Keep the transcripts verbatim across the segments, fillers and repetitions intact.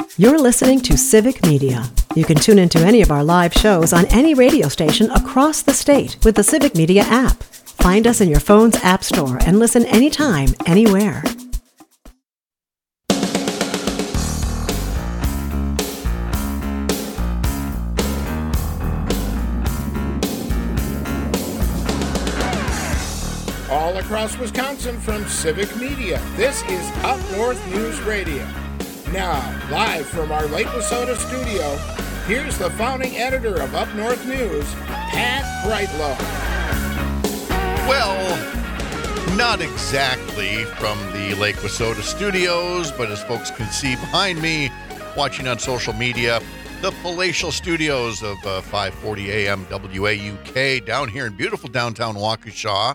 You're listening to Civic Media. You can tune into any of our live shows on any radio station across the state with the Civic Media app. Find us in your phone's app store and listen anytime, anywhere. All across Wisconsin from Civic Media, this is Up North News Radio. Now, live from our Lake Wissota studio, here's the founding editor of Up North News, Pat Brightlow. Well, not exactly from the Lake Wissota studios, but as folks can see behind me, watching on social media, the palatial studios of uh, five forty A M W A U K down here in beautiful downtown Waukesha.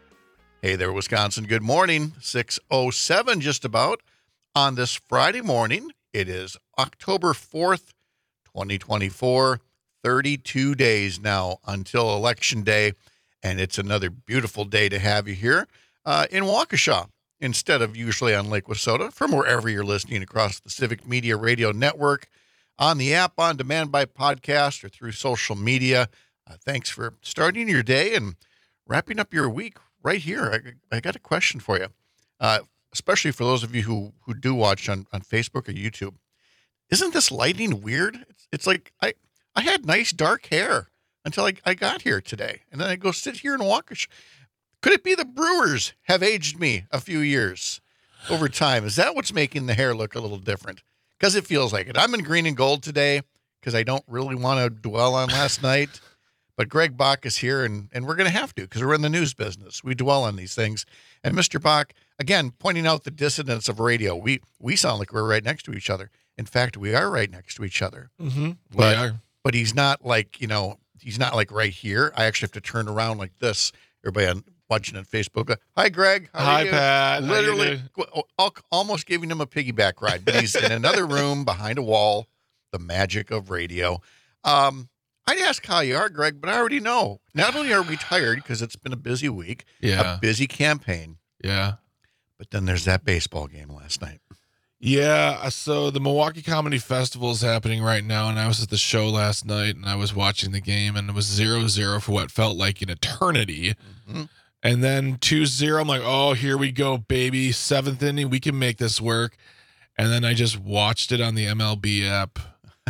Hey there, Wisconsin. Good morning. six oh seven just about on this Friday morning. It is October fourth, twenty twenty-four. thirty-two days now until Election Day, and it's another beautiful day to have you here uh, in Waukesha instead of usually on Lake Wissota, from wherever you're listening across the Civic Media Radio Network, on the app, on demand by podcast, or through social media. Uh, thanks for starting your day and wrapping up your week right here. I, I got a question for you, uh, especially for those of you who, who do watch on, on Facebook or YouTube. Isn't this lighting weird? It's, it's like I, I had nice dark hair until I, I got here today, and then I go sit here in Waukesha. Could it be the Brewers have aged me a few years over time? Is that what's making the hair look a little different? Because it feels like it. I'm in green and gold today because I don't really want to dwell on last night. But Greg Bach is here, and, and we're going to have to because we're in the news business. We dwell on these things. And Mister Bach, again, pointing out the dissonance of radio. We we sound like we're right next to each other. In fact, we are right next to each other. Mm-hmm. But, we are. But he's not like, you know, he's not like right here. I actually have to turn around like this. Everybody on, watching on Facebook. Hi, Greg. How Hi, are you? Pat. Literally, al- almost giving him a piggyback ride. But he's in another room behind a wall. The magic of radio. Um, I'd ask how you are, Greg, but I already know. Not only are we tired because it's been a busy week, Yeah. a busy campaign, Yeah. but then there's that baseball game last night. Yeah. So the Milwaukee Comedy Festival is happening right now, and I was at the show last night, and I was watching the game, and it was zero zero for what felt like an eternity. Mm-hmm. And then two zero, I'm like, oh, here we go, baby. Seventh inning, we can make this work. And then I just watched it on the M L B app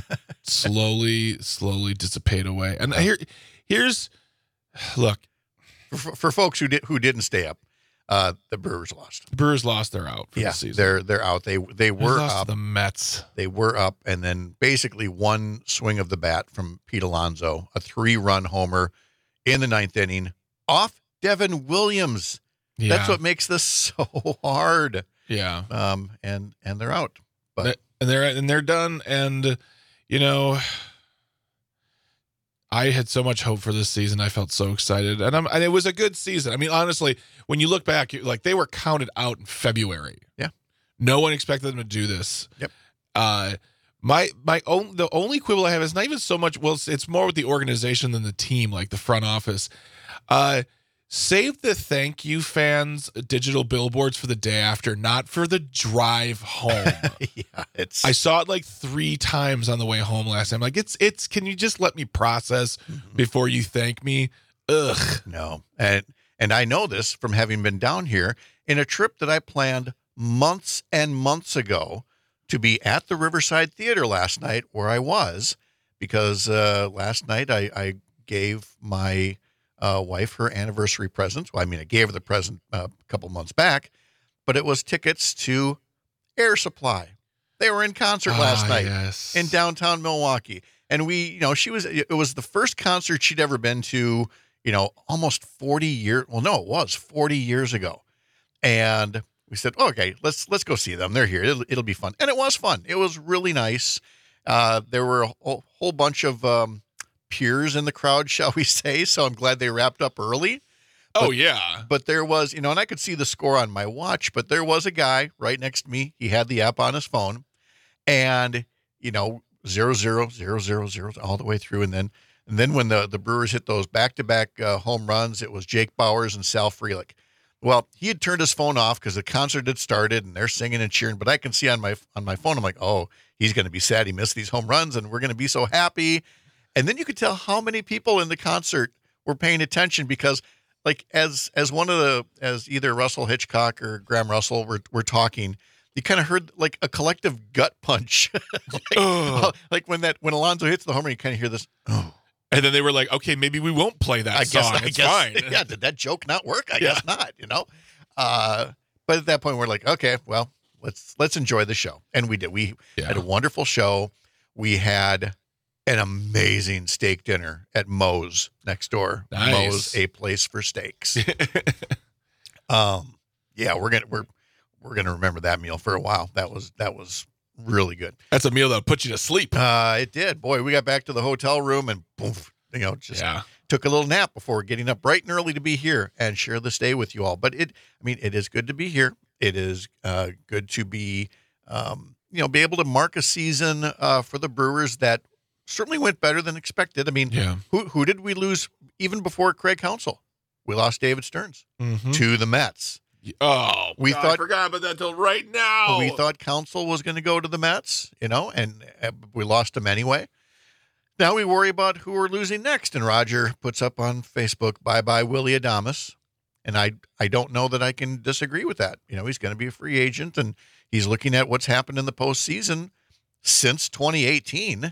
slowly, slowly dissipate away. And here, here's, look. For, for folks who did who didn't stay up, uh, the Brewers lost. The Brewers lost. They're out for yeah, the season. they're they're out. They they They were lost to up. the Mets. They were up, and then basically one swing of the bat from Pete Alonso, a three-run homer in the ninth inning off Devin Williams. Yeah. That's what makes this so hard. Yeah. Um, and and they're out. But and they're and they're done. And you know, I had so much hope for this season. I felt so excited, and I'm and it was a good season. I mean, honestly, when you look back, you- like they were counted out in February. Yeah. No one expected them to do this. Yep. Uh, my my own the only quibble I have is not even so much. Well, it's, it's more with the organization than the team, like the front office. Uh, Save the thank you fans digital billboards for the day after, not for the drive home. yeah, it's I saw it like three times on the way home last time. Like it's it's can you just let me process mm-hmm. before you thank me? Ugh. no. And and I know this from having been down here in a trip that I planned months and months ago to be at the Riverside Theater last night where I was, because uh, last night I, I gave my Uh, wife her anniversary present. Well, I mean, I gave her the present uh, a couple months back, but it was tickets to Air Supply. They were in concert last Ah, night yes. in downtown Milwaukee. And we, you know, she was, it was the first concert she'd ever been to, you know, almost forty years. Well, no, it was forty years ago. And we said, oh, okay, let's, let's go see them. They're here. It'll, it'll be fun. And it was fun. It was really nice. Uh, there were a whole, whole bunch of, um, peers in the crowd, shall we say. So I'm glad they wrapped up early. But, oh, yeah. But there was, you know, and I could see the score on my watch, but there was a guy right next to me. He had the app on his phone and, you know, zero, zero, zero, zero, zero, all the way through. And then, and then when the, the Brewers hit those back-to-back uh, home runs, it was Jake Bowers and Sal Frelick. Well, he had turned his phone off because the concert had started and they're singing and cheering, but I can see on my, on my phone, I'm like, oh, he's going to be sad he missed these home runs, and we're going to be so happy. And then you could tell how many people in the concert were paying attention because, like, as as one of the as either Russell Hitchcock or Graham Russell were were talking, you kind of heard like a collective gut punch, like, oh. like when that when Alonso hits the homer, you kind of hear this. Oh. And then they were like, okay, maybe we won't play that I guess, song. I It's guess, fine. Yeah, did that joke not work? I Yeah. guess not, you know? Uh, but at that point, we're like, okay, well, let's let's enjoy the show. And we did. We Yeah. had a wonderful show. We had an amazing steak dinner at Moe's next door. Nice. Moe's, a place for steaks. um, yeah, we're gonna we're we're gonna remember that meal for a while. That was that was really good. That's a meal that'll put you to sleep. Uh, it did. Boy, we got back to the hotel room and boom, you know, just Yeah. took a little nap before getting up bright and early to be here and share this day with you all. But it, I mean, it is good to be here. It is uh, good to be, um, you know, be able to mark a season uh, for the Brewers that certainly went better than expected. I mean, Yeah. who who did we lose even before Craig Counsell? We lost David Stearns Mhm. to the Mets. Oh, We God, thought- I forgot about that till right now. We thought Counsell was going to go to the Mets, you know, and uh, we lost him anyway. Now we worry about who we're losing next. And Roger puts up on Facebook, bye-bye Willie Adames. And I I don't know that I can disagree with that. You know, he's going to be a free agent, and he's looking at what's happened in the postseason since twenty eighteen.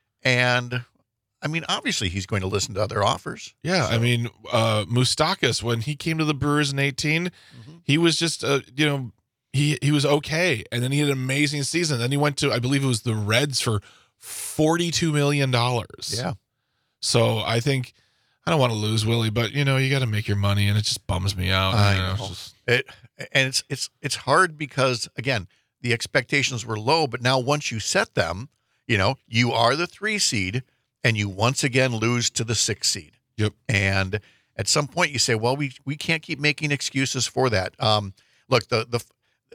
And, I mean, obviously he's going to listen to other offers. Yeah, I So- mean, uh, Moustakas, when he came to the Brewers in eighteen, Mhm. he was just, uh, you know, he he was okay. And then he had an amazing season. Then he went to, I believe it was the Reds for forty-two million dollars. Yeah. So I think, I don't want to lose Willie, but, you know, you got to make your money, and it just bums me out. I you know, know. it's just- It, and it's it's it's hard because, again, the expectations were low, but now once you set them, you know, you are the three seed, and you once again lose to the six seed. Yep. And at some point you say, well, we we can't keep making excuses for that. Um, look, the the,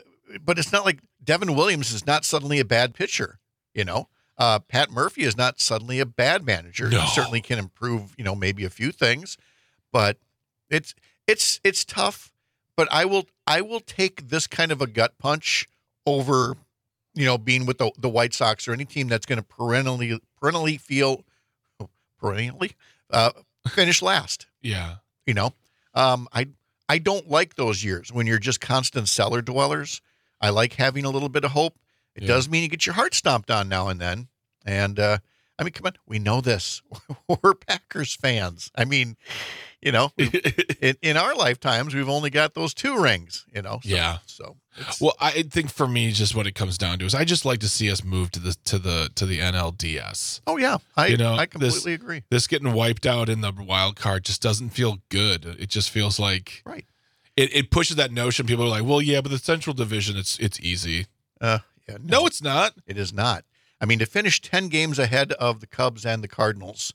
but it's not like Devin Williams is not suddenly a bad pitcher, you know. Uh, Pat Murphy is not suddenly a bad manager. No. He certainly can improve, you know, maybe a few things, but it's it's it's tough. But I will I will take this kind of a gut punch over, you know, being with the, the White Sox or any team that's going to perennially perennially feel perennially uh, finish last. yeah. You know, um, I I don't like those years when you're just constant cellar dwellers. I like having a little bit of hope. It Yeah. does mean you get your heart stomped on now and then. And uh, I mean, come on, we know this. We're Packers fans. I mean, you know, in, in our lifetimes, we've only got those two rings. You know, so, Yeah. So it's, Well, I think for me, just what it comes down to is I just like to see us move to the to the to the N L D S. oh yeah, I You know, I this- completely agree. This getting wiped out in the wild card just doesn't feel good. It just feels like Right. it, it pushes that notion. People are like, well, yeah, but the Central Division, it's it's easy. Uh, yeah, No, it's not. It is not. I mean, to finish ten games ahead of the Cubs and the Cardinals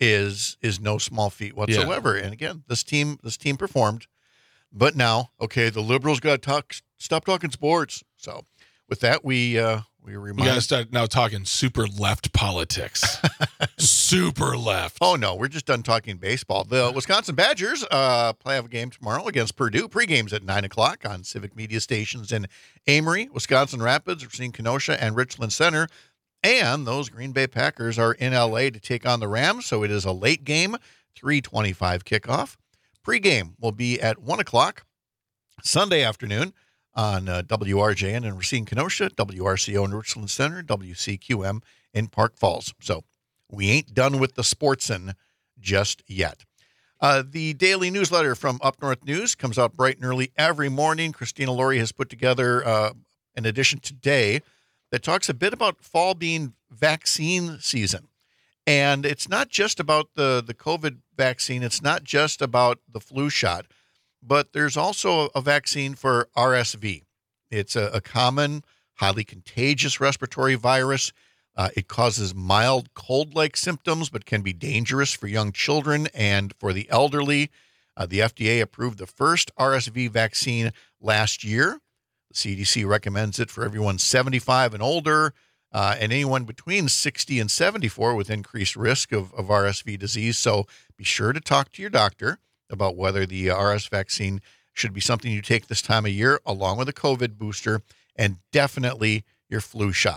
is is no small feat whatsoever. And again, this team this team performed, but now, okay, the Liberals got to talk stop talking sports. So, with that, we uh, we We remind. got to start now talking super left politics. Super left. Oh no, we're just done talking baseball. The Wisconsin Badgers uh, play have a game tomorrow against Purdue. Pre-games at nine o'clock on Civic Media stations in Amory, Wisconsin Rapids, Racine, Kenosha, and Richland Center. And those Green Bay Packers are in L A to take on the Rams, so it is a late game, three twenty-five kickoff. Pre-game will be at one o'clock Sunday afternoon on uh, W R J N in Racine, Kenosha, W R C O in Richland Center, W C Q M in Park Falls. So we ain't done with the sportsin' just yet. Uh, the daily newsletter from Up North News comes out bright and early every morning. Christina Laurie has put together uh, an edition today that talks a bit about fall being vaccine season. And it's not just about the, the COVID vaccine. It's not just about the flu shot, but there's also a vaccine for R S V. It's a, a common, highly contagious respiratory virus. Uh, it causes mild cold-like symptoms, but can be dangerous for young children and for the elderly. Uh, the F D A approved the first R S V vaccine last year. The C D C recommends it for everyone seventy-five and older, uh, and anyone between sixty and seventy-four with increased risk of, of R S V disease. So be sure to talk to your doctor about whether the R S V vaccine should be something you take this time of year, along with a COVID booster, and definitely your flu shot.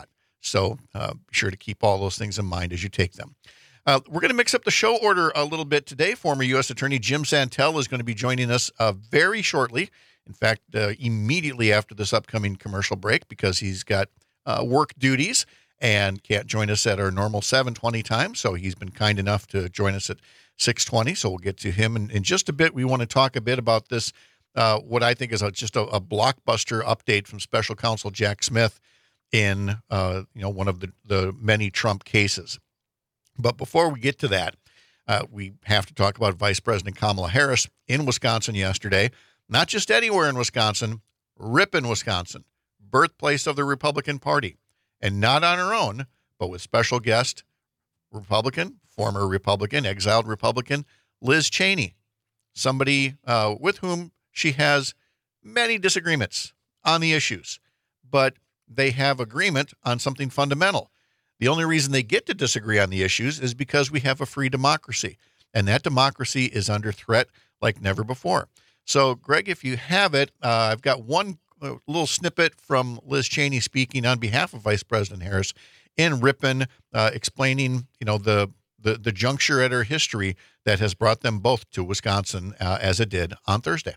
So uh, be sure to keep all those things in mind as you take them. Uh, we're going to mix up the show order a little bit today. Former U S Attorney Jim Santel is going to be joining us uh, very shortly. In fact, uh, immediately after this upcoming commercial break, because he's got uh, work duties and can't join us at our normal seven twenty time. So he's been kind enough to join us at six twenty. So we'll get to him in, in just a bit. We want to talk a bit about this, uh, what I think is a, just a, a blockbuster update from Special Counsel Jack Smith in uh, you know one of the, the many Trump cases. But before we get to that, uh, we have to talk about Vice President Kamala Harris in Wisconsin yesterday. Not just anywhere in Wisconsin, Ripon, Wisconsin, birthplace of the Republican Party. And not on her own, but with special guest Republican, former Republican, exiled Republican, Liz Cheney, somebody uh, with whom she has many disagreements on the issues, but they have agreement on something fundamental. The only reason they get to disagree on the issues is because we have a free democracy, and that democracy is under threat like never before. So, Greg, if you have it, uh, I've got one uh, little snippet from Liz Cheney speaking on behalf of Vice President Harris in Ripon, uh, explaining, you know, the, the the juncture at her history that has brought them both to Wisconsin, uh, as it did on Thursday.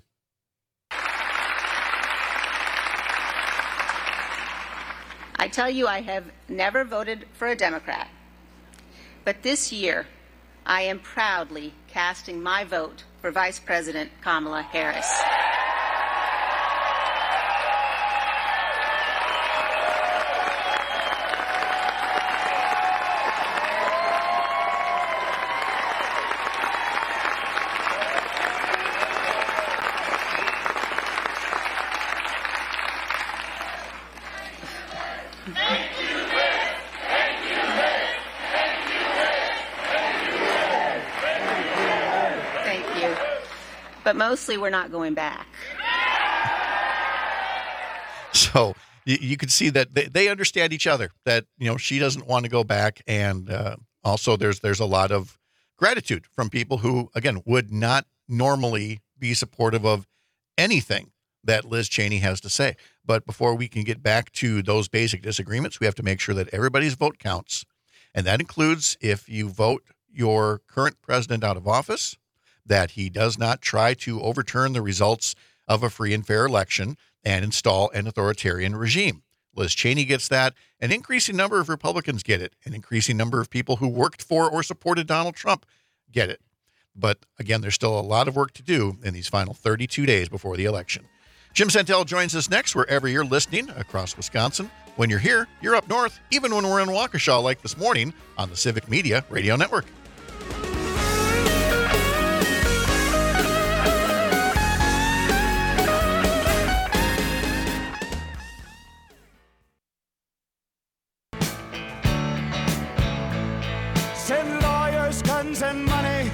I tell you, I have never voted for a Democrat, but this year I am proudly casting my vote for Vice President Kamala Harris. But mostly we're not going back. So you, you can see that they, they understand each other, that, you know, she doesn't want to go back. And uh, also there's there's a lot of gratitude from people who, again, would not normally be supportive of anything that Liz Cheney has to say. But before we can get back to those basic disagreements, we have to make sure that everybody's vote counts. And that includes if you vote your current president out of office, that he does not try to overturn the results of a free and fair election and install an authoritarian regime. Liz Cheney gets that. An increasing number of Republicans get it. An increasing number of people who worked for or supported Donald Trump get it. But again, there's still a lot of work to do in these final thirty-two days before the election. Jim Santel joins us next wherever you're listening across Wisconsin. When you're here, you're up north, even when we're in Waukesha like this morning on the Civic Media Radio Network. And money,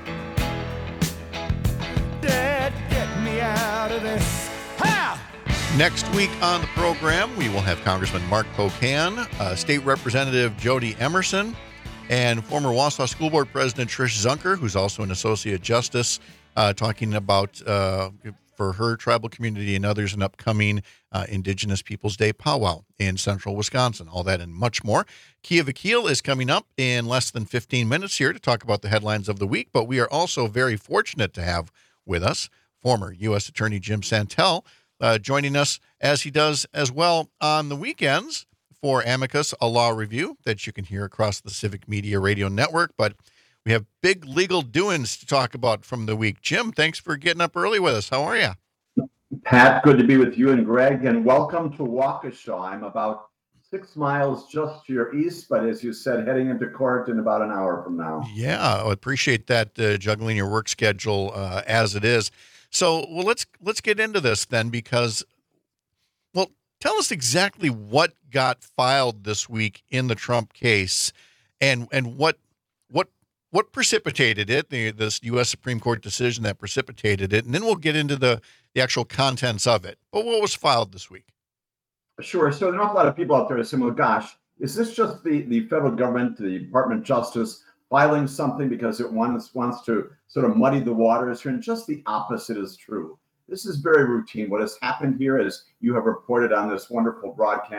Dad, get me out of this. Ha! Next week on the program, we will have Congressman Mark Pocan, uh, State Representative Jody Emerson, and former Wausau School Board President Trish Zunker, who's also an Associate Justice, uh, talking about, uh, for her tribal community and others, an upcoming uh, Indigenous Peoples Day powwow in central Wisconsin. All that and much more. Kia Vakil is coming up in less than fifteen minutes here to talk about the headlines of the week, but we are also very fortunate to have with us former U S Attorney Jim Santel uh, joining us, as he does as well on the weekends for Amicus, a law review that you can hear across the Civic Media Radio Network. But we have big legal doings to talk about from the week. Jim, thanks for getting up early with us. How are you? Pat, good to be with you and Greg, and welcome to Waukesha. I'm about six miles just to your east, but as you said, heading into court in about an hour from now. Yeah, I appreciate that, uh, juggling your work schedule uh, as it is. So, well, let's let's get into this then, because, well, tell us exactly what got filed this week in the Trump case, and and what what what precipitated it, the, this U S Supreme Court decision that precipitated it, and then we'll get into the, the actual contents of it. But what was filed this week? Sure. So there are an awful lot of people out there saying, well, gosh, is this just the, the federal government, the Department of Justice, filing something because it wants, wants to sort of muddy the waters here? And just the opposite is true. This is very routine. What has happened here, as you have reported on this wonderful broadcast,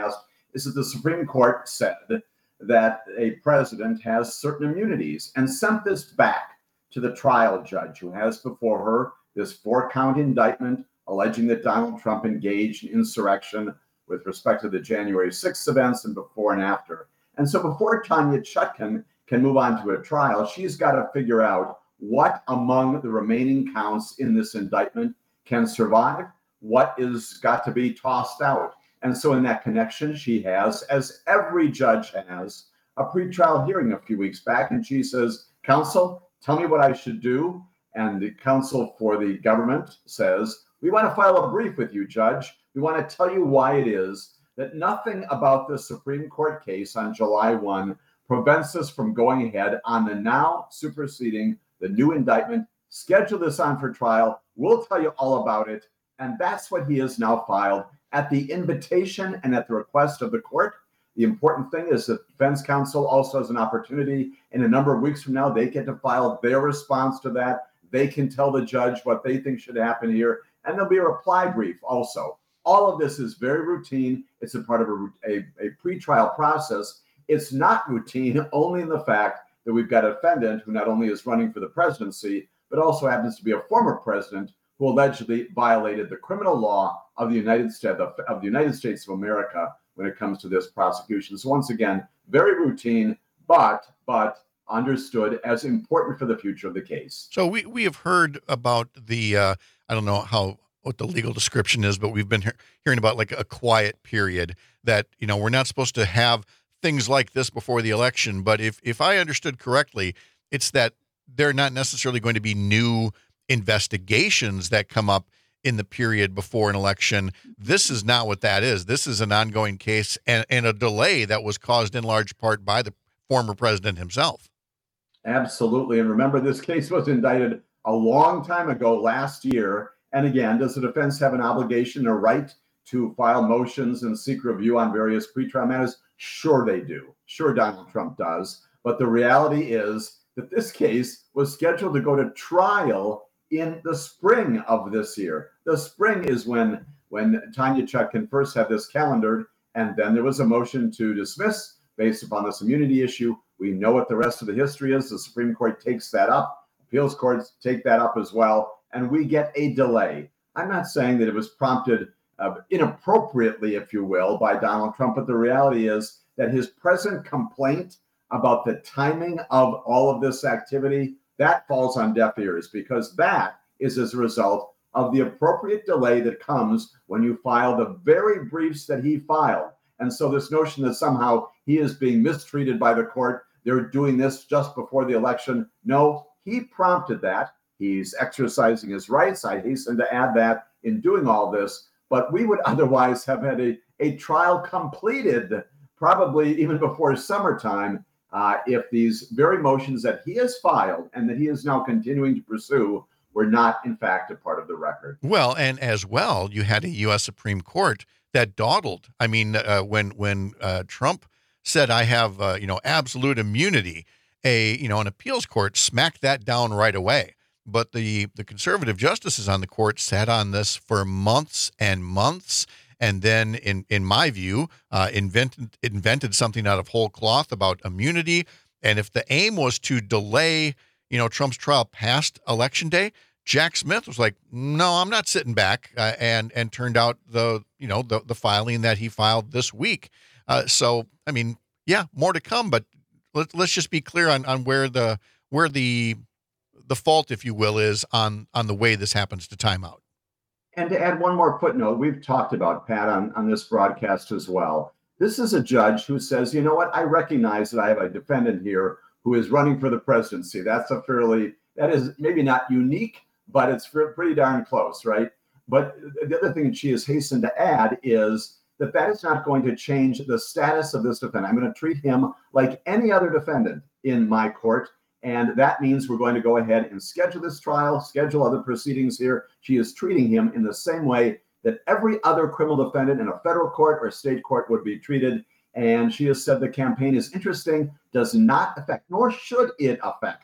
is that the Supreme Court said that a president has certain immunities and sent this back to the trial judge who has before her this four-count indictment alleging that Donald Trump engaged in insurrection with respect to the January sixth events and before and after. And so before Tanya Chutkan can move on to a trial, she's got to figure out what among the remaining counts in this indictment can survive, what is got to be tossed out. And so in that connection, she has, as every judge has, a pretrial hearing a few weeks back, and she says, counsel, tell me what I should do. And the counsel for the government says, we want to file a brief with you, Judge. We want to tell you why it is that nothing about the Supreme Court case on July first prevents us from going ahead on the now superseding the new indictment. Schedule this on for trial. We'll tell you all about it. And that's what he has now filed at the invitation and at the request of the court. The important thing is that defense counsel also has an opportunity in a number of weeks from now. They get to file their response to that. They can tell the judge what they think should happen here. And there'll be a reply brief also. All of this is very routine. It's a part of a, a, a pretrial process. It's not routine only in the fact that we've got a defendant who not only is running for the presidency, but also happens to be a former president who allegedly violated the criminal law of the United States of the United States of America when it comes to this prosecution. So once again, very routine, but but understood as important for the future of the case. So we we have heard about the uh, I don't know how what the legal description is, but we've been he- hearing about like a quiet period that, you know, we're not supposed to have things like this before the election. But if if I understood correctly, it's that they're not necessarily going to be new investigations that come up in the period before an election. This is not what that is. This is an ongoing case and, and a delay that was caused in large part by the former president himself. Absolutely. And remember, this case was indicted a long time ago last year. And again, does the defense have an obligation or right to file motions and seek review on various pretrial matters? Sure they do. Sure Donald Trump does. But the reality is that this case was scheduled to go to trial in the spring of this year. The spring is when when Tanya Chutkan first had this calendared, and then there was a motion to dismiss based upon this immunity issue. We know what the rest of the history is. The Supreme Court takes that up. Appeals courts take that up as well, and we get a delay. I'm not saying that it was prompted uh, inappropriately, if you will, by Donald Trump, but the reality is that his present complaint about the timing of all of this activity, that falls on deaf ears, because that is as a result of the appropriate delay that comes when you file the very briefs that he filed. And so this notion that somehow he is being mistreated by the court, they're doing this just before the election. No, he prompted that. He's exercising his rights. I hasten to add that in doing all this, but we would otherwise have had a, a trial completed probably even before summertime Uh, if these very motions that he has filed and that he is now continuing to pursue were not, in fact, a part of the record. Well, and as well, you had a U S Supreme Court that dawdled. I mean, uh, when when uh, Trump said, I have, uh, you know, absolute immunity, a, you know, an appeals court smacked that down right away. But the, the conservative justices on the court sat on this for months and months. And then, in, in my view, uh, invented invented something out of whole cloth about immunity. And if the aim was to delay, you know, Trump's trial past Election Day, Jack Smith was like, "No, I'm not sitting back," uh, and and turned out the you know the the filing that he filed this week. Uh, so, I mean, yeah, more to come. But let, let's just be clear on on where the where the the fault, if you will, is on on the way this happens to time out. And to add one more footnote, we've talked about, Pat, on, on this broadcast as well. This is a judge who says, you know what, I recognize that I have a defendant here who is running for the presidency. That's a fairly, that is maybe not unique, but it's pretty darn close, right? But the other thing that she has hastened to add is that that is not going to change the status of this defendant. I'm going to treat him like any other defendant in my court. And that means we're going to go ahead and schedule this trial, schedule other proceedings here. She is treating him in the same way that every other criminal defendant in a federal court or a state court would be treated. And she has said the campaign is interesting, does not affect, nor should it affect, the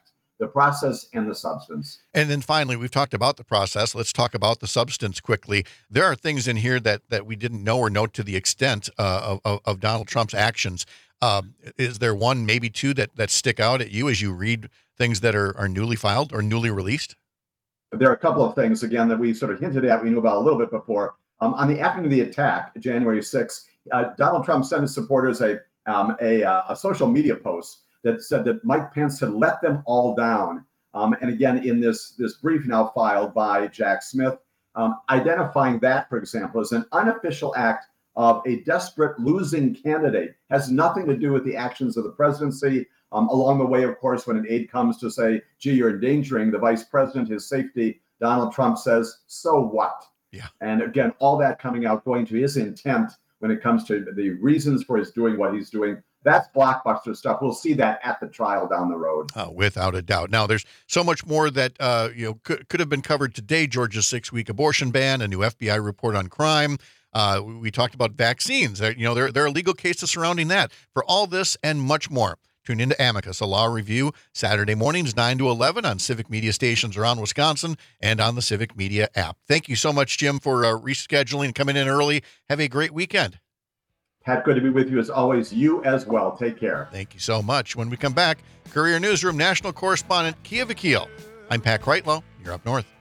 the process and the substance. And then finally, we've talked about the process. Let's talk about the substance quickly. There are things in here that that we didn't know or know to the extent uh, of, of Donald Trump's actions. Uh, is there one, maybe two, that, that stick out at you as you read things that are, are newly filed or newly released? There are a couple of things, again, that we sort of hinted at, we knew about a little bit before. Um, on the afternoon of the attack, January sixth, uh, Donald Trump sent his supporters a, um, a, uh, a social media post that said that Mike Pence had let them all down. Um, and again, in this, this brief now filed by Jack Smith, um, identifying that, for example, as an unofficial act of a desperate losing candidate, has nothing to do with the actions of the presidency. Um, along the way, of course, when an aide comes to say, gee, you're endangering the vice president, his safety, Donald Trump says, so what? Yeah. And again, all that coming out, going to his intent when it comes to the reasons for his doing what he's doing. That's blockbuster stuff. We'll see that at the trial down the road. Uh, without a doubt. Now, there's so much more that uh, you know could, could have been covered today. Georgia's six-week abortion ban, a new F B I report on crime. Uh, we, we talked about vaccines. Uh, you know, there, there are legal cases surrounding that. For all this and much more, tune into Amicus, a law review, Saturday mornings, nine to eleven on Civic Media stations around Wisconsin and on the Civic Media app. Thank you so much, Jim, for uh, rescheduling and coming in early. Have a great weekend. Pat, good to be with you as always. You as well. Take care. Thank you so much. When we come back, Courier Newsroom national correspondent Kia Vakil. I'm Pat Kreitlow. You're up north.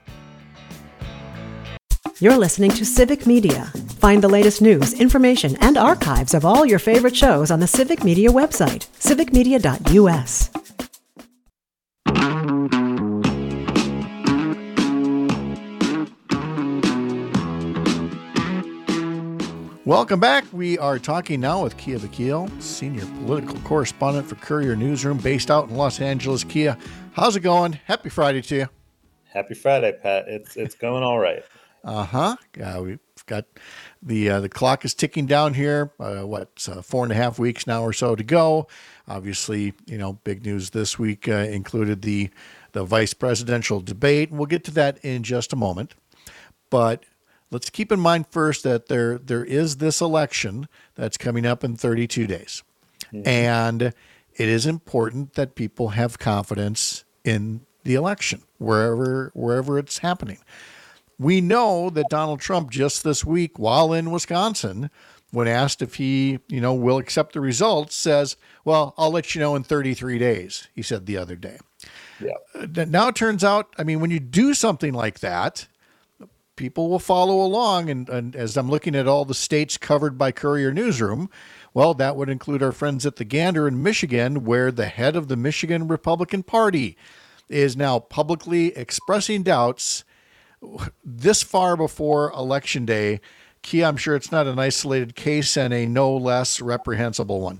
You're listening to Civic Media. Find the latest news, information, and archives of all your favorite shows on the Civic Media website, civic media dot u s. Welcome back. We are talking now with Kia Vakil, senior political correspondent for Courier Newsroom, based out in Los Angeles. Kia, how's it going? Happy Friday to you. Happy Friday, Pat. It's it's going all right. Uh-huh. Uh, we've got the uh, the clock is ticking down here. Uh, what, uh, four and a half weeks now or so to go. Obviously, you know, big news this week uh, included the the vice presidential debate. We'll get to that in just a moment. But let's keep in mind first that there there is this election that's coming up in thirty-two days. Mm-hmm. And it is important that people have confidence in the election, wherever wherever it's happening. We know that Donald Trump just this week, while in Wisconsin, when asked if he, you know, will accept the results, says, well, I'll let you know in thirty-three days, he said the other day. Yeah. Now it turns out, I mean, when you do something like that, people will follow along. And, and as I'm looking at all the states covered by Courier Newsroom, well, that would include our friends at the Gander in Michigan, where the head of the Michigan Republican Party is now publicly expressing doubts this far before Election Day. Kia, I'm sure it's not an isolated case and a no less reprehensible one.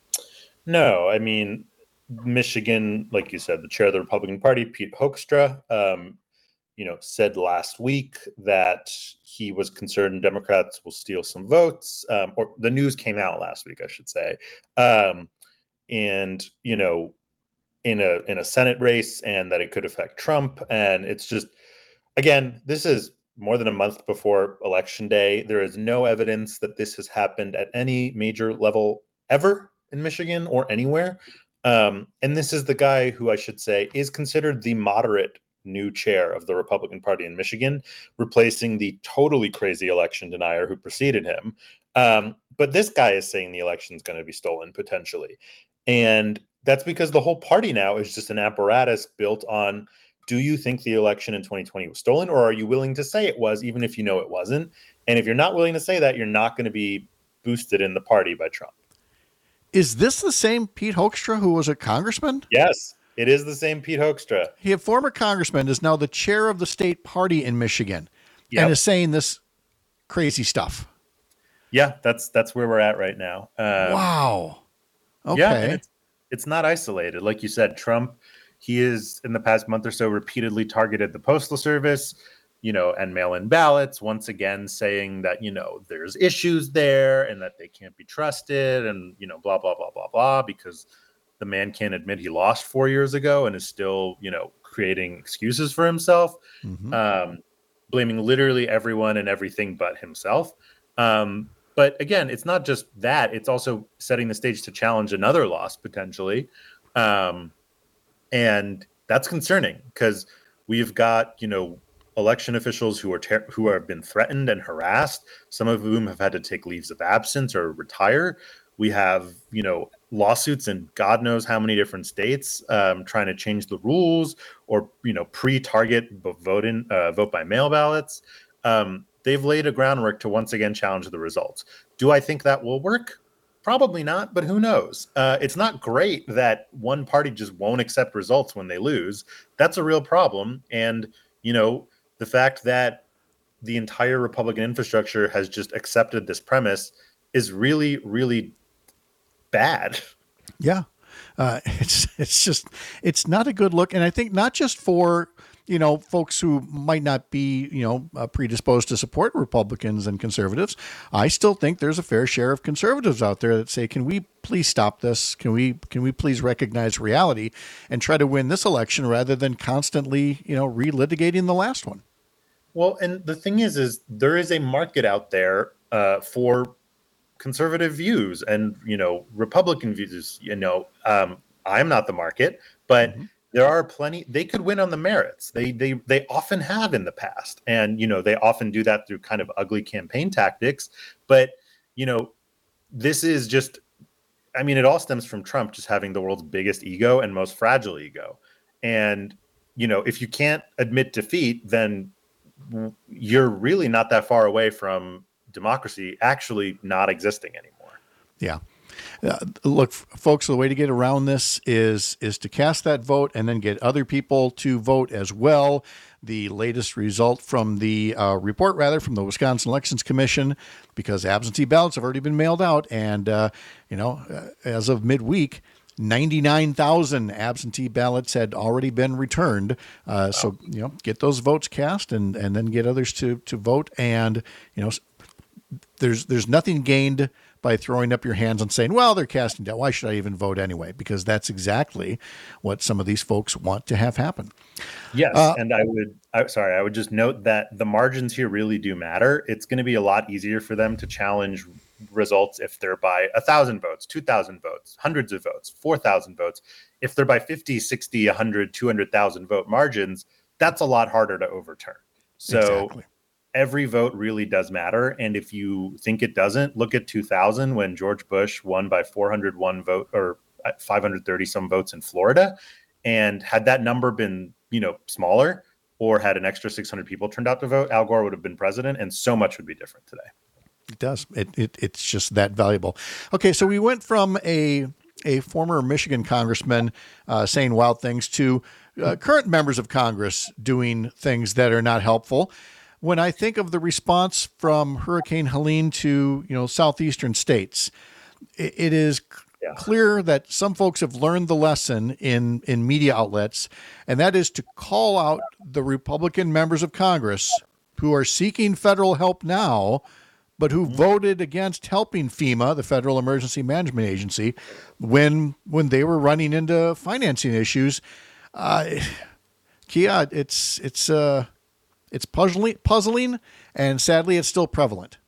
No, I mean, Michigan, like you said, the chair of the Republican Party, Pete Hoekstra, um, you know, said last week that he was concerned Democrats will steal some votes, um, or the news came out last week, I should say. Um, and, you know, in a in a Senate race, and that it could affect Trump. And it's just, again, this is more than a month before Election Day. There is no evidence that this has happened at any major level ever in Michigan or anywhere. Um, and this is the guy who, I should say, is considered the moderate new chair of the Republican Party in Michigan, replacing the totally crazy election denier who preceded him. Um, but this guy is saying the election is going to be stolen potentially. And that's because the whole party now is just an apparatus built on, do you think the election in twenty twenty was stolen, or are you willing to say it was, even if you know it wasn't? And if you're not willing to say that, you're not going to be boosted in the party by Trump. Is this the same Pete Hoekstra who was a congressman? Yes, it is the same Pete Hoekstra. He, a former congressman, is now the chair of the state party in Michigan, yep, and is saying this crazy stuff. Yeah, that's that's where we're at right now. Um, wow. Okay. Yeah, and it's, it's not isolated. Like you said, Trump, he is in the past month or so repeatedly targeted the Postal Service, you know, and mail-in ballots, once again saying that, you know, there's issues there and that they can't be trusted and, you know, blah, blah, blah, blah, blah, because the man can't admit he lost four years ago and is still, you know, creating excuses for himself, mm-hmm. um, blaming literally everyone and everything but himself. Um, but again, it's not just that. It's also setting the stage to challenge another loss potentially. Um, and that's concerning because we've got, you know, election officials who are ter- who have been threatened and harassed, some of whom have had to take leaves of absence or retire. We have, you know, lawsuits in God knows how many different states um, trying to change the rules or, you know, pre-target vote in uh, vote by mail ballots. Um, they've laid a groundwork to once again challenge the results. Do I think that will work? Probably not, but who knows? Uh, it's not great that one party just won't accept results when they lose. That's a real problem. And, you know, the fact that the entire Republican infrastructure has just accepted this premise is really, really bad. Yeah. Uh, it's it's just it's not a good look. And I think not just for, you know, folks who might not be, you know, uh, predisposed to support Republicans and conservatives. I still think there's a fair share of conservatives out there that say, can we please stop this? Can we can we please recognize reality and try to win this election rather than constantly, you know, relitigating the last one? Well, and the thing is, is there is a market out there uh, for conservative views and, you know, Republican views. You know, um, I'm not the market, but mm-hmm. there are plenty. They could win on the merits. They they they often have in the past, and you know they often do that through kind of ugly campaign tactics. But you know, this is just. I mean, it all stems from Trump just having the world's biggest ego and most fragile ego, and you know, if you can't admit defeat, then you're really not that far away from democracy actually not existing anymore. Yeah. Uh, look, folks, the way to get around this is is to cast that vote and then get other people to vote as well. The latest result from the uh, report, rather, from the Wisconsin Elections Commission, because absentee ballots have already been mailed out. And, uh, you know, uh, as of midweek, ninety-nine thousand absentee ballots had already been returned. Uh, wow. So, you know, get those votes cast and, and then get others to, to vote. And, you know, there's there's nothing gained by throwing up your hands and saying, well, they're casting doubt. Why should I even vote anyway? Because that's exactly what some of these folks want to have happen. Yes. Uh, and I would, I, sorry, I would just note that the margins here really do matter. It's going to be a lot easier for them to challenge results if they're by a thousand votes, two thousand votes, hundreds of votes, four thousand votes. If they're by fifty, sixty, one hundred, two hundred thousand vote margins, that's a lot harder to overturn. So exactly. Every vote really does matter. And if you think it doesn't, look at two thousand when George Bush won by four hundred one vote or five hundred thirty some votes in Florida. And had that number been, you know, smaller or had an extra six hundred people turned out to vote, Al Gore would have been president and so much would be different today. It does. It, it It's just that valuable. Okay, so we went from a a former Michigan congressman uh, saying wild things to uh, current members of Congress doing things that are not helpful. When I think of the response from Hurricane Helene to, you know, southeastern states, it, it is yeah. clear that some folks have learned the lesson in, in media outlets, and that is to call out the Republican members of Congress who are seeking federal help now, but who voted against helping FEMA, the Federal Emergency Management Agency, when when they were running into financing issues. Uh, Kia, it's it's uh, it's puzzling, puzzling, and sadly, it's still prevalent.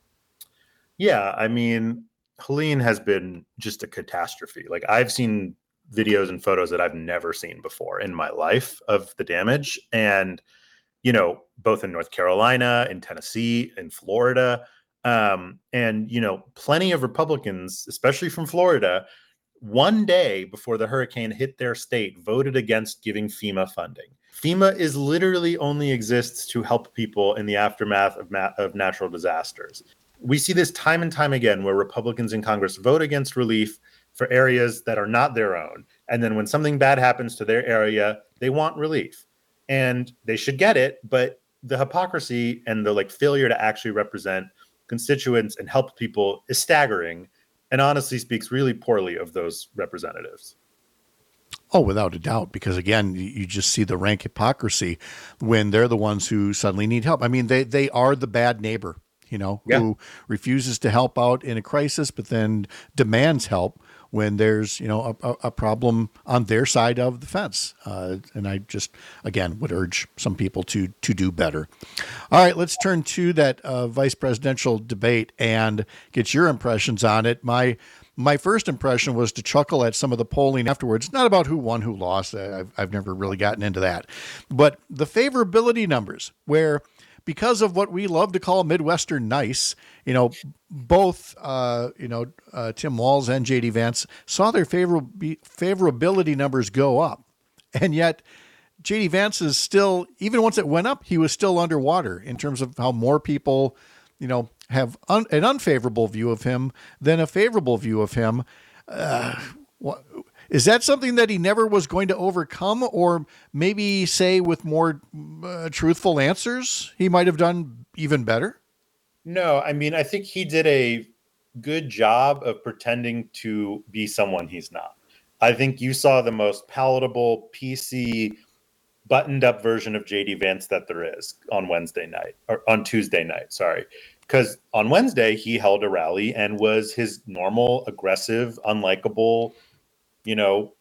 Yeah, I mean, Helene has been just a catastrophe. Like, I've seen videos and photos that I've never seen before in my life of the damage, and you know, both in North Carolina, in Tennessee, in Florida. Um, and, you know, plenty of Republicans, especially from Florida, one day before the hurricane hit their state, voted against giving FEMA funding. FEMA is literally only exists to help people in the aftermath of, ma- of natural disasters. We see this time and time again where Republicans in Congress vote against relief for areas that are not their own. And then when something bad happens to their area, they want relief. And they should get it, but the hypocrisy and the like failure to actually represent constituents and help people is staggering, and honestly speaks really poorly of those representatives. Oh, without a doubt, because again, you just see the rank hypocrisy when they're the ones who suddenly need help. I mean, they, they are the bad neighbor, you know, yeah. who refuses to help out in a crisis, but then demands help when there's, you know, a, a problem on their side of the fence. Uh, and I just, again, would urge some people to to do better. All right, let's turn to that uh, vice presidential debate and get your impressions on it. My my first impression was to chuckle at some of the polling afterwards, not about who won, who lost. I've, I've never really gotten into that. But the favorability numbers, where because of what we love to call Midwestern nice, you know, both, uh, you know, uh, Tim Walz and J D Vance saw their favor- favorability numbers go up. And yet J D Vance is still, even once it went up, he was still underwater in terms of how more people, you know, have un- an unfavorable view of him than a favorable view of him. Uh, what, is that something that he never was going to overcome, or maybe say with more uh, truthful answers, he might have done even better? No, I mean, I think he did a good job of pretending to be someone he's not. I think you saw the most palatable, P C, buttoned up version of J D Vance that there is on Wednesday night, or on Tuesday night, sorry. Because on Wednesday, he held a rally and was his normal, aggressive, unlikable, you know,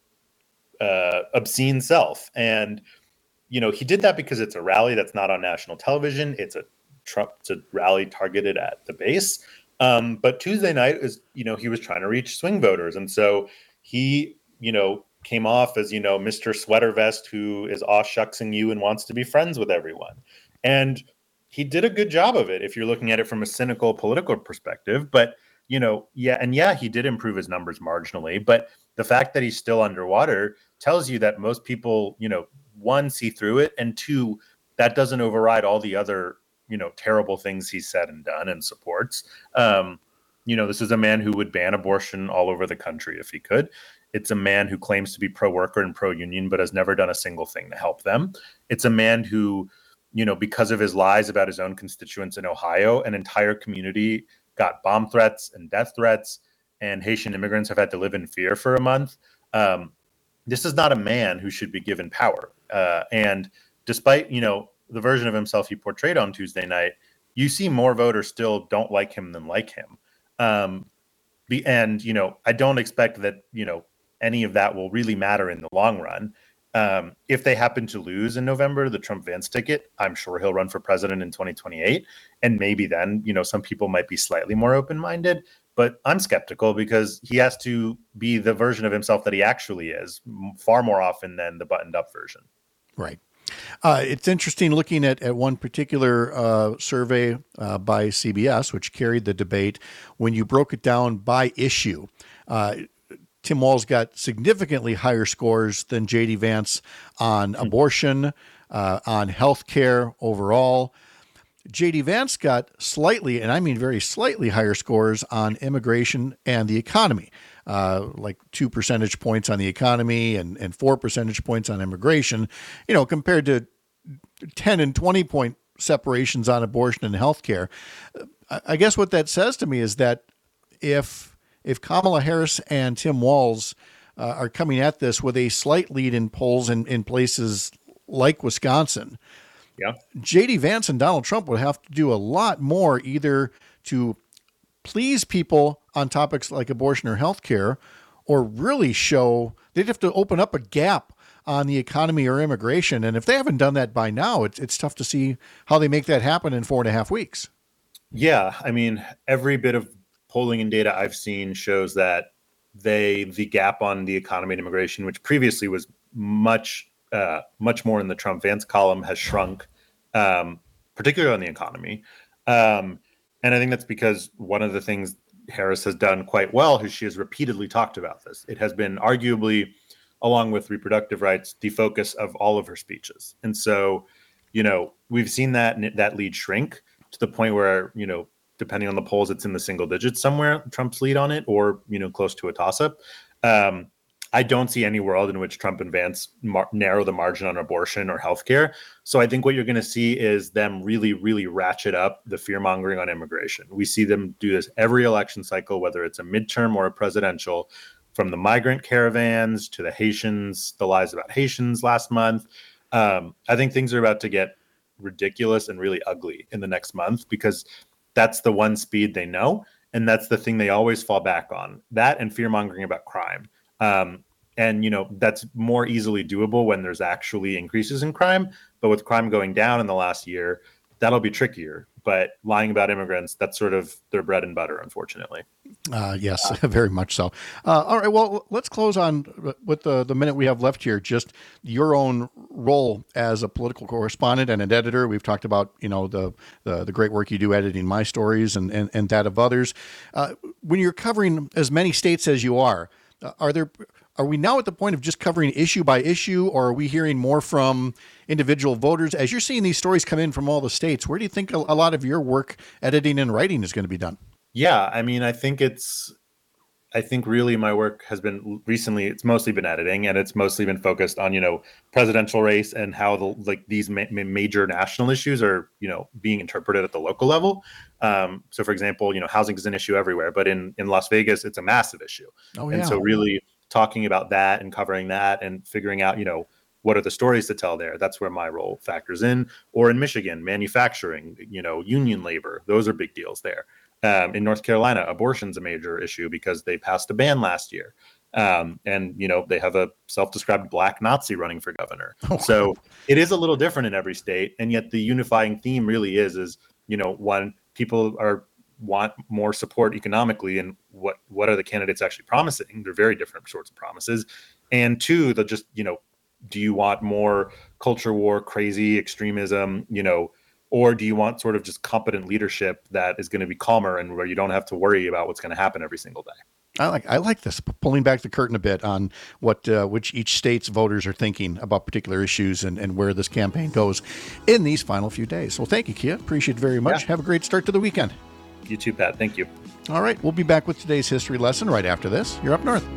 uh, obscene self. And, you know, he did that because it's a rally that's not on national television. It's a Trump, it's a rally targeted at the base. Um, but Tuesday night is, you know, he was trying to reach swing voters. And so he, you know, came off as, you know, Mister Sweater Vest, who is aw shucksing you and wants to be friends with everyone. And he did a good job of it if you're looking at it from a cynical political perspective. But, you know, yeah, and yeah, he did improve his numbers marginally. But the fact that he's still underwater tells you that most people, you know, one, see through it, and two, that doesn't override all the other, you know, terrible things he's said and done and supports. Um, you know, this is a man who would ban abortion all over the country if he could. It's a man who claims to be pro-worker and pro-union, but has never done a single thing to help them. It's a man who, you know, because of his lies about his own constituents in Ohio, an entire community got bomb threats and death threats, and Haitian immigrants have had to live in fear for a month. Um, this is not a man who should be given power. Uh, and despite, you know, the version of himself he portrayed on Tuesday night, you see more voters still don't like him than like him. Um, the, and, you know, I don't expect that, you know, any of that will really matter in the long run. Um, if they happen to lose in November, the Trump Vance ticket, I'm sure he'll run for president in twenty twenty-eight. And maybe then, you know, some people might be slightly more open-minded, but I'm skeptical because he has to be the version of himself that he actually is far more often than the buttoned up version. Right. Uh, it's interesting looking at, at one particular uh, survey uh, by C B S, which carried the debate. When you broke it down by issue, uh, Tim Walz got significantly higher scores than J D Vance on abortion, uh, on health care overall. J D Vance got slightly, and I mean very slightly higher scores on immigration and the economy, uh, like two percentage points on the economy and, and four percentage points on immigration, you know, compared to ten and twenty point separations on abortion and health care. I guess what that says to me is that if If Kamala Harris and Tim Walz uh, are coming at this with a slight lead in polls in, in places like Wisconsin, yeah, J D Vance and Donald Trump would have to do a lot more either to please people on topics like abortion or health care, or really show they'd have to open up a gap on the economy or immigration. And if they haven't done that by now, it's, it's tough to see how they make that happen in four and a half weeks. Yeah, I mean, every bit of polling and data I've seen shows that they the gap on the economy and immigration, which previously was much uh, much more in the Trump Vance column, has shrunk, um, particularly on the economy. Um, and I think that's because one of the things Harris has done quite well is she has repeatedly talked about this. It has been arguably, along with reproductive rights, the focus of all of her speeches. And so, you know, we've seen that that lead shrink to the point where, you know, depending on the polls, it's in the single digits somewhere, Trump's lead on it, or, you know, close to a toss-up. Um, I don't see any world in which Trump and Vance mar- narrow the margin on abortion or healthcare. So I think what you're going to see is them really, really ratchet up the fear-mongering on immigration. We see them do this every election cycle, whether it's a midterm or a presidential, from the migrant caravans to the Haitians, the lies about Haitians last month. Um, I think things are about to get ridiculous and really ugly in the next month, because that's the one speed they know. And that's the thing they always fall back on, that and fear mongering about crime. Um, and, you know, that's more easily doable when there's actually increases in crime. But with crime going down in the last year, that'll be trickier but lying about immigrants, that's sort of their bread and butter, unfortunately. Uh, yes, very much so. Uh, all right, well, let's close on with the, the minute we have left here, just your own role as a political correspondent and an editor. We've talked about, you know, the the, the great work you do editing my stories and, and, and that of others. Uh, when you're covering as many states as you are, uh, are there... Are we now at the point of just covering issue by issue, or are we hearing more from individual voters? As you're seeing these stories come in from all the states, where do you think a, a lot of your work editing and writing is going to be done? Yeah, I mean, I think it's, I think really my work has been recently, it's mostly been editing, and it's mostly been focused on, you know, presidential race and how the, like these ma- major national issues are, you know, being interpreted at the local level. Um, so for example, you know, housing is an issue everywhere, but in, in Las Vegas, it's a massive issue. Oh, yeah. And so really talking about that and covering that and figuring out, you know, what are the stories to tell there? That's where my role factors in. Or in Michigan, manufacturing, you know, union labor, those are big deals there. Um, in North Carolina, abortion's a major issue because they passed a ban last year. Um, and, you know, they have a self-described black Nazi running for governor. Oh. So it is a little different in every state. And yet the unifying theme really is, is, you know, one, people are want more support economically, and what what are the candidates actually promising? They're very different sorts of promises. And two, the just, you know, do you want more culture war, crazy extremism, you know, or do you want sort of just competent leadership that is going to be calmer and where you don't have to worry about what's going to happen every single day? I like I like this, pulling back the curtain a bit on what uh, which each state's voters are thinking about particular issues and, and where this campaign goes in these final few days. Well, thank you, Kia. Appreciate it very much. Yeah. Have a great start to the weekend. You too, Pat. Thank you. All right. We'll be back with today's history lesson right after this. You're Up North.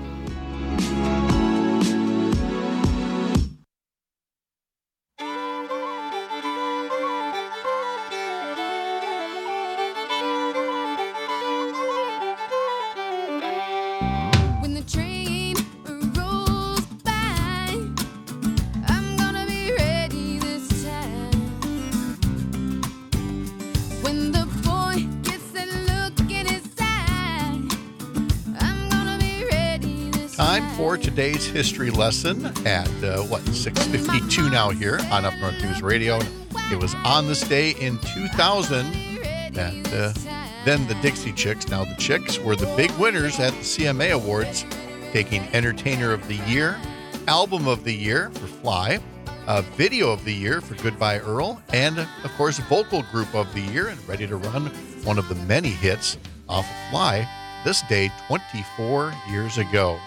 Time for today's history lesson at, uh, what, six fifty-two now here on Up North News Radio. It was on this day in two thousand that uh, then the Dixie Chicks, now the Chicks, were the big winners at the C M A Awards, taking Entertainer of the Year, Album of the Year for Fly, uh, Video of the Year for Goodbye Earl, and, of course, Vocal Group of the Year and Ready to Run, one of the many hits off of Fly, this day twenty-four years ago.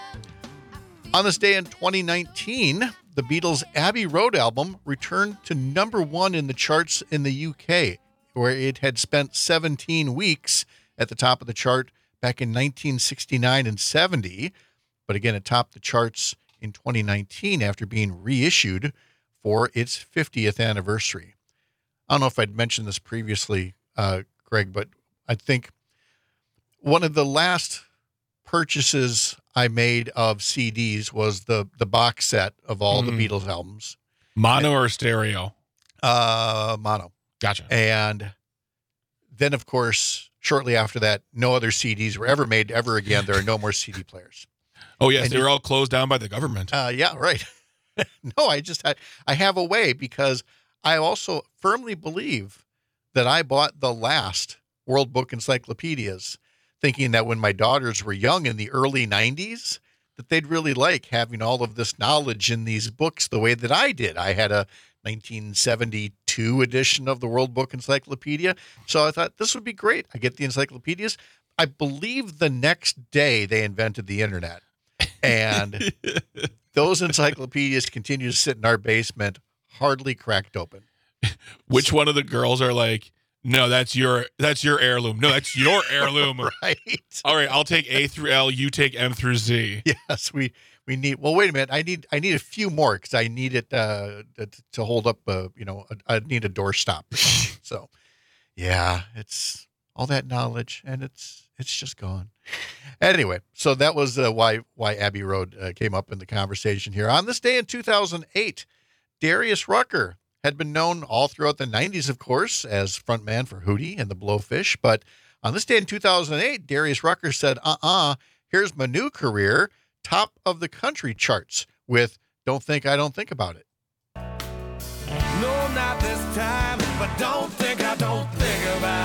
On this day in twenty nineteen, the Beatles' Abbey Road album returned to number one in the charts in the U K, where it had spent seventeen weeks at the top of the chart back in nineteen sixty-nine and seventy. But again, it topped the charts in twenty nineteen after being reissued for its fiftieth anniversary. I don't know if I'd mentioned this previously, uh, Greg, but I think one of the last purchases I made of C Ds was the the box set of all mm. the Beatles albums. Mono and, or stereo? Uh, mono. Gotcha. And then, of course, shortly after that, no other C Ds were ever made ever again. There are no more C D players. Oh, yes. And they were all closed down by the government. Uh, yeah, right. No, I just had, I have a way because I also firmly believe that I bought the last World Book encyclopedias, thinking that when my daughters were young in the early nineties, that they'd really like having all of this knowledge in these books the way that I did. I had a nineteen seventy-two edition of the World Book Encyclopedia, so I thought this would be great. I get the encyclopedias. I believe the next day they invented the internet, and those encyclopedias continue to sit in our basement, hardly cracked open. Which so, one of the girls are like, no, that's your that's your heirloom. No, that's your heirloom. Right. All right, I'll take A through L. You take M through Z. Yes, we we need. Well, wait a minute. I need I need a few more because I need it uh, to hold up. Uh, you know, I need a doorstop. So, yeah, it's all that knowledge, and it's it's just gone. Anyway, so that was uh, why why Abbey Road uh, came up in the conversation here on this day in two thousand eight. Darius Rucker had been known all throughout the nineties, of course, as frontman for Hootie and the Blowfish. But on this day in two thousand eight, Darius Rucker said, uh-uh, here's my new career, top of the country charts with Don't Think I Don't Think About It. No, not this time, but don't think I don't think about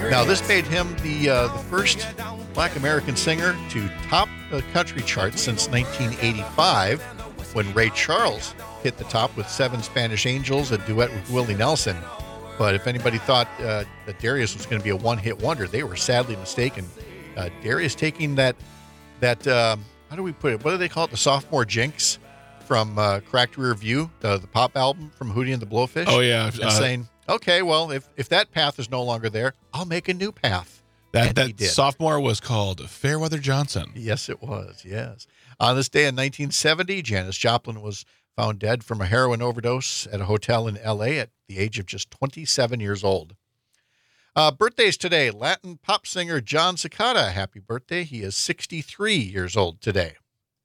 Now, this made him the uh, the first Black American singer to top the country charts since nineteen eighty-five, when Ray Charles hit the top with Seven Spanish Angels, a duet with Willie Nelson. But if anybody thought uh, that Darius was going to be a one-hit wonder, they were sadly mistaken. Uh, Darius taking that, that um, how do we put it? What do they call it? The sophomore jinx from uh, Cracked Rear View, the, the pop album from Hootie and the Blowfish. Oh, yeah. And Uh, saying, okay, well, if, if that path is no longer there, I'll make a new path. That, And he that did. sophomore was called Fairweather Johnson. Yes, it was. Yes. On this day in nineteen seventy, Janis Joplin was found dead from a heroin overdose at a hotel in L A at the age of just twenty-seven years old. Uh, birthdays today, Latin pop singer John Cicada. Happy birthday. He is sixty-three years old today.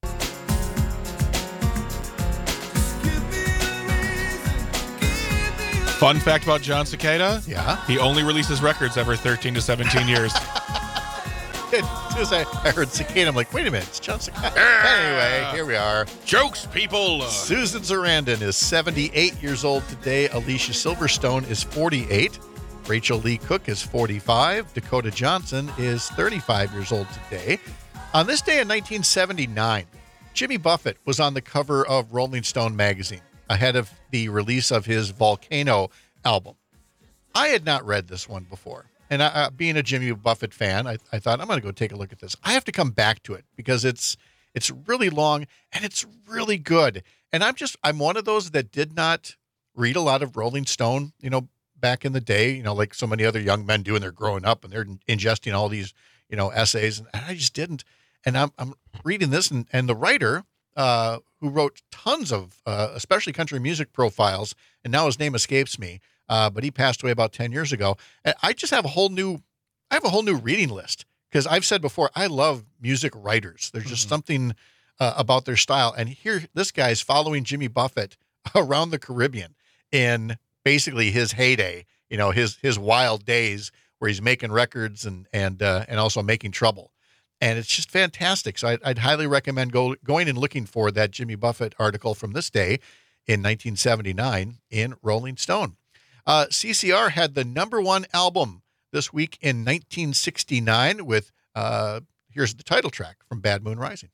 Fun fact about John Cicada. Yeah. He only releases records every thirteen to seventeen years. As soon as I, I heard Cicada, I'm like, wait a minute, it's John Cicada. Anyway, here we are. Jokes, people. Susan Sarandon is seventy-eight years old today. Alicia Silverstone is forty-eight. Rachel Lee Cook is forty-five. Dakota Johnson is thirty-five years old today. On this day in nineteen seventy-nine, Jimmy Buffett was on the cover of Rolling Stone magazine ahead of the release of his Volcano album. I had not read this one before. And I, uh, being a Jimmy Buffett fan, I, I thought, I'm going to go take a look at this. I have to come back to it because it's it's really long and it's really good. And I'm just, I'm one of those that did not read a lot of Rolling Stone, you know, back in the day, you know, like so many other young men do, and they're growing up and they're ingesting all these, you know, essays. And I just didn't. And I'm, I'm reading this, and, and the writer uh, who wrote tons of, uh, especially country music profiles, and now his name escapes me, Uh, but he passed away about ten years ago. And I just have a whole new, I have a whole new reading list because I've said before, I love music writers. There's just mm-hmm. something uh, about their style. And here, this guy's following Jimmy Buffett around the Caribbean in basically his heyday, you know, his, his wild days where he's making records and, and, uh, and also making trouble. And it's just fantastic. So I'd, I'd highly recommend go, going and looking for that Jimmy Buffett article from this day in nineteen seventy-nine in Rolling Stone. Uh, C C R had the number one album this week in nineteen sixty-nine with, uh, here's the title track from Bad Moon Rising.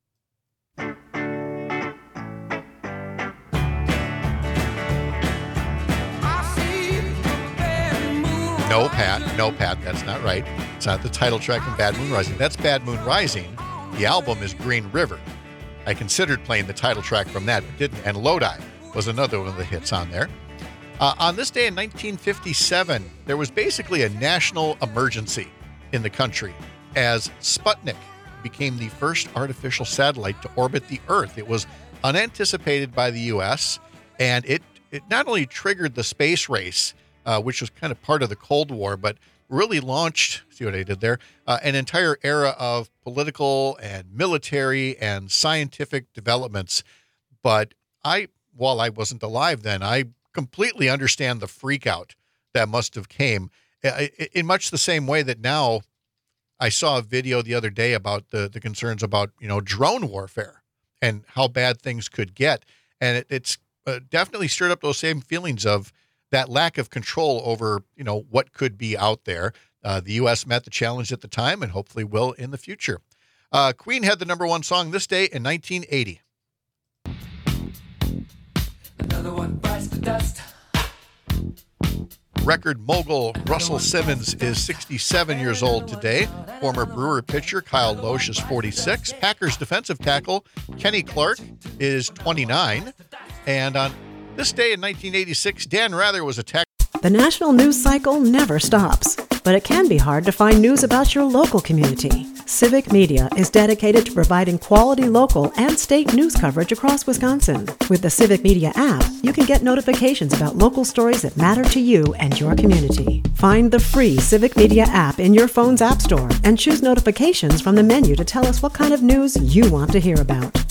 No, Pat. No, Pat. That's not right. It's not the title track from Bad Moon Rising. That's Bad Moon Rising. The album is Green River. I considered playing the title track from that, but didn't. And Lodi was another one of the hits on there. Uh, on this day in nineteen fifty-seven, there was basically a national emergency in the country as Sputnik became the first artificial satellite to orbit the Earth. It was unanticipated by the U S, and it, it not only triggered the space race, uh, which was kind of part of the Cold War, but really launched, see what I did there, uh, an entire era of political and military and scientific developments. But I, while I wasn't alive then, I completely understand the freak out that must have came in much the same way that now I saw a video the other day about the, the concerns about, you know, drone warfare and how bad things could get. And it, it's uh, definitely stirred up those same feelings of that lack of control over, you know, what could be out there. Uh, the U S met the challenge at the time and hopefully will in the future. Uh, Queen had the number one song this day in nineteen eighty. Another one bites the dust. Record mogul Russell Simmons is sixty-seven years old today. Former Brewer pitcher Kyle Loesch is forty-six. Packers defensive tackle Kenny Clark is twenty-nine. And on this day in nineteen eighty-six, Dan Rather was attacked. The national news cycle never stops, but it can be hard to find news about your local community. Civic Media is dedicated to providing quality local and state news coverage across Wisconsin. With the Civic Media app, you can get notifications about local stories that matter to you and your community. Find the free Civic Media app in your phone's app store and choose notifications from the menu to tell us what kind of news you want to hear about.